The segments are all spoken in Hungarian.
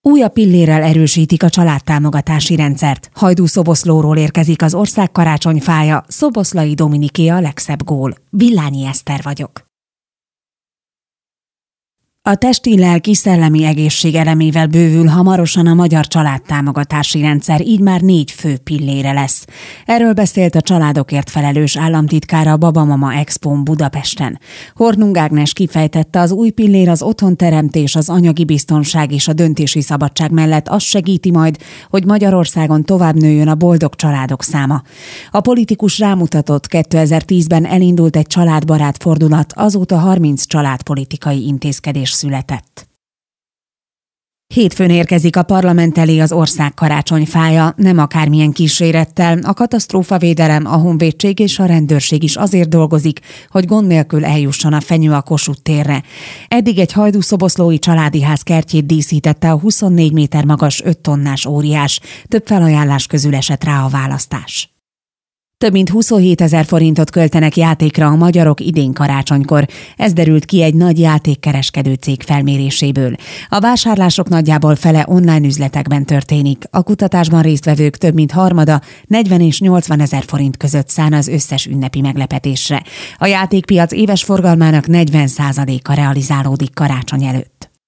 Újabb pillérrel erősítik a családtámogatási rendszert. Hajdú-Szoboszlóról érkezik az ország karácsonyfája, Szoboszlai Dominiké a legszebb gól. Villányi Eszter vagyok. A testi-lelki szellemi egészség elemével bővül hamarosan a magyar családtámogatási rendszer, így már 4 fő pillére lesz. Erről beszélt a családokért felelős államtitkára a Babamama Expón Budapesten. Hornung Ágnes kifejtette, az új pillér az otthonteremtés, az anyagi biztonság és a döntési szabadság mellett azt segíti majd, hogy Magyarországon tovább nőjön a boldog családok száma. A politikus rámutatott, 2010-ben elindult egy családbarát fordulat, azóta 30 családpolitikai intézkedés született. Hétfőn érkezik a parlament elé az ország karácsonyfája, nem akármilyen kísérettel. A katasztrófavédelem, a honvédség és a rendőrség is azért dolgozik, hogy gond nélkül eljusson a fenyő a Kossuth térre. Eddig egy hajdú-szoboszlói családi ház kertjét díszítette a 24 méter magas 5 tonnás óriás. Több felajánlás közül esett rá a választás. Több mint 27 000 forintot költenek játékra a magyarok idén karácsonykor. Ez derült ki egy nagy játékkereskedő cég felméréséből. A vásárlások nagyjából fele online üzletekben történik. A kutatásban résztvevők több mint harmada 40 és 80 000 forint között szán az összes ünnepi meglepetésre. A játékpiac éves forgalmának 40%-a realizálódik karácsony előtt.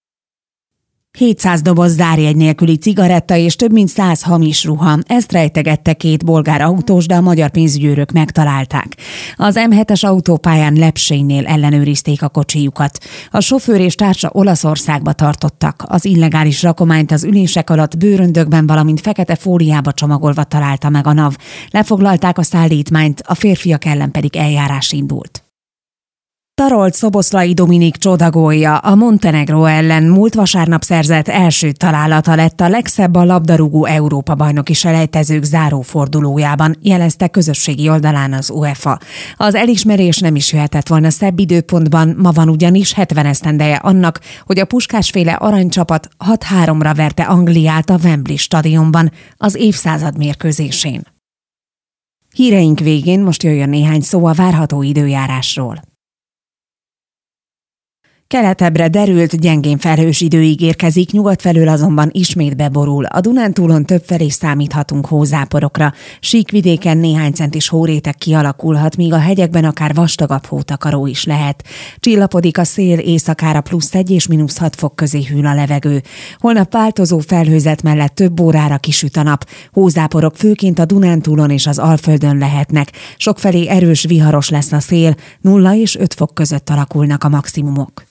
700 doboz zárjegy nélküli cigaretta és több mint 100 hamis ruha. Ezt rejtegette 2 bolgár autós, de a magyar pénzügyőrök megtalálták. Az M7-es autópályán Lepsénynél ellenőrizték a kocsijukat. A sofőr és társa Olaszországba tartottak. Az illegális rakományt az ülések alatt bőröndökben, valamint fekete fóliába csomagolva találta meg a NAV. Lefoglalták a szállítmányt, a férfiak ellen pedig eljárás indult. Tarolt Szoboszlai Dominik csodagólja, a Montenegró ellen múlt vasárnap szerzett első találata lett a legszebb a labdarúgó Európa-bajnoki selejtezők zárófordulójában, jelezte közösségi oldalán az UEFA. Az elismerés nem is jöhetett volna szebb időpontban, ma van ugyanis 70 esztendeje annak, hogy a Puskás-féle aranycsapat 6-3-ra verte Angliát a Wembley stadionban az évszázad mérkőzésén. Híreink végén most jöjjön néhány szó a várható időjárásról. Keletebbre derült, gyengén felhős idő ígérkezik, nyugat felől azonban ismét beborul. A Dunántúlon többfelé számíthatunk hózáporokra. Síkvidéken néhány centis hóréteg kialakulhat, míg a hegyekben akár vastagabb hótakaró is lehet. Csillapodik a szél, éjszakára +1 és -6 fok közé hűl a levegő. Holnap változó felhőzet mellett több órára kisüt a nap. Hózáporok főként a Dunántúlon és az Alföldön lehetnek. Sokfelé erős viharos lesz a szél, 0 és 5 fok között alakulnak a maximumok.